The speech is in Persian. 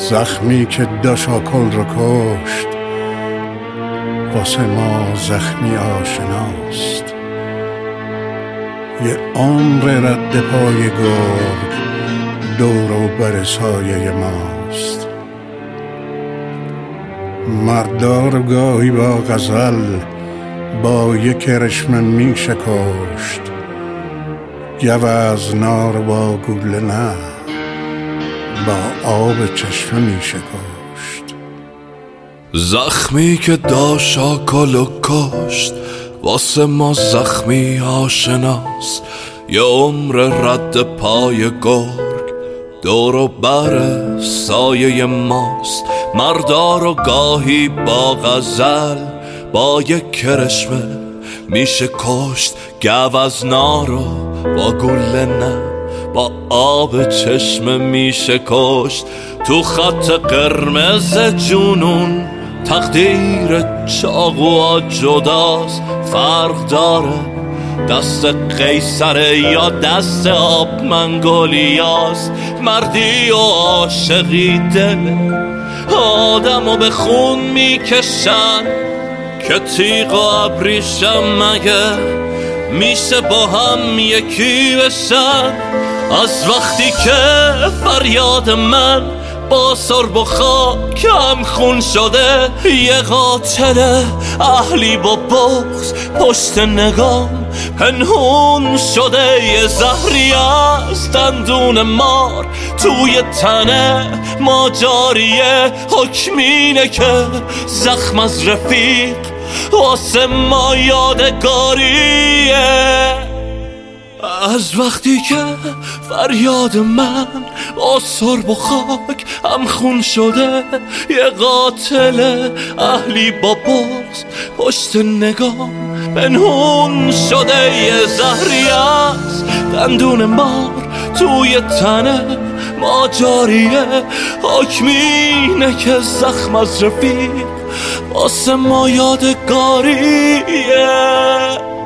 زخمی که داشاکل رو کشت واسه ما زخمی آشناست. یه عمر رد پای گرگ دور و بر سایه ماست. مردار گاهی با غزل با یک کرشمه می شکشت، گوزنا رو با گوله نه با آب چشمه می شکشت. زخمی که داشاکل کشت واسه ما زخمی آشناست. یه عمر رد پای گرگ دور و بر سایه ماست. مردار و گاهی با غزل با یک کرشمه میشه کشت، گوزنا رو با گله نه با آب چشمه میشه کشت. تو خط قرمز جنون تقدیر چاقوها جداست. فرق داره دست قیصره یا دست آب منگولیاست. مردی و عاشقی دل آدمو به خون میکشن که تیغ و ابریشم مگه میشه با هم یکی بشن. از وقتی که فریاد من با سرب و خاک هم خون شده، یه قاتل اهلی با بغض پشت نگام پنهون شده. یه زهری از دندون مار توی تنه ما جاریه. حکمینه که زخم از رفیق واسه ما یادگاریه. از وقتی که فریاد من با سرب و خاک هم خون شده، یه قاتل اهلی با بغض پشت نگام پنهون شده. یه زهری از دندون مار توی تنه ما جاریه. حکمینه که زخم از رفیق واسه ما یادگاریه.